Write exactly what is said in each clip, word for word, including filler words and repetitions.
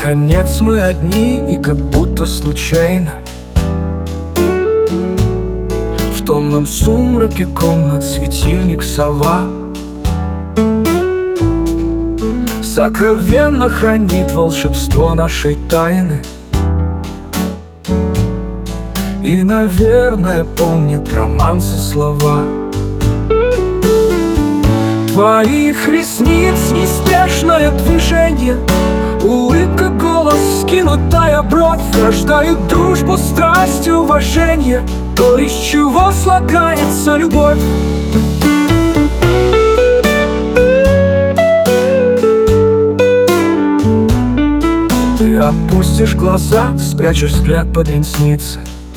Наконец мы одни и как будто случайно в томном сумраке комнат светильник сова сокровенно хранит волшебство нашей тайны и, наверное, помнит романсы слова. Твоих ресниц неспешное движение, улыбка, голос, скинутая бровь рождают дружбу, страсть, уважение, то, из чего слагается любовь. Ты опустишь глаза, спрячешь взгляд под ресницы.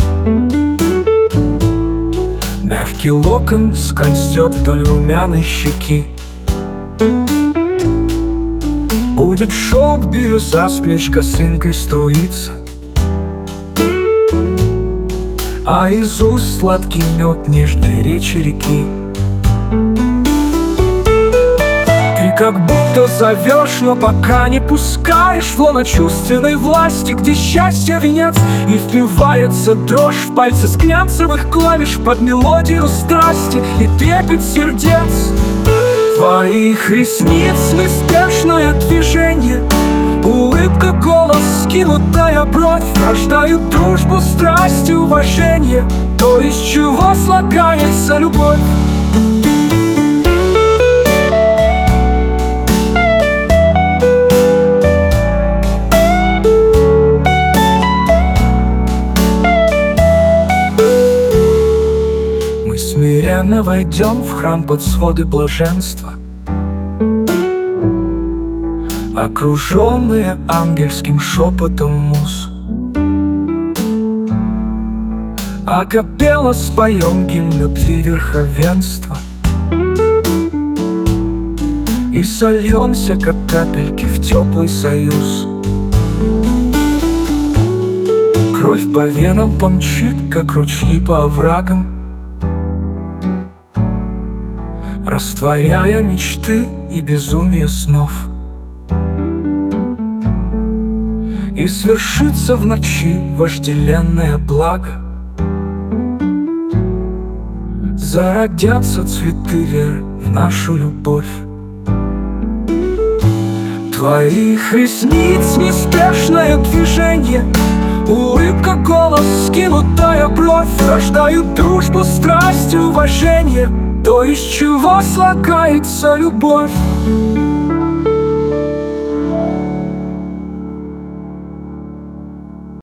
Мягкий локон скользет вдоль румяной щеки. Будет шелк, бирюза, с плеч косынкой струится, а из уст сладкий мед нежной речи реки. Ты как будто зовешь, но пока не пускаешь в лоно чувственной власти, где счастье венец, и впивается дрожь в пальцы с глянцевых клавиш под мелодию страсти и трепет сердец. Твоих ресниц неспешное движение, улыбка, голос, скинутая бровь рождают дружбу, страсть, уважение, то, из чего слагается любовь. Мы смиренно войдем в храм под своды блаженства, окруженные ангельским шепотом муз. Акапелла споем гимн любви, верховенства и сольемся, как капельки, в теплый союз. Кровь по венам помчит, как ручьи по оврагам, растворяя мечты и безумие снов. И свершится в ночи вожделенное благо, зародятся цветы веры в нашу любовь. Твоих ресниц неспешное движение, улыбка, голос, скинутая бровь рождают дружбу, страсть, уважение, то, из чего слагается любовь.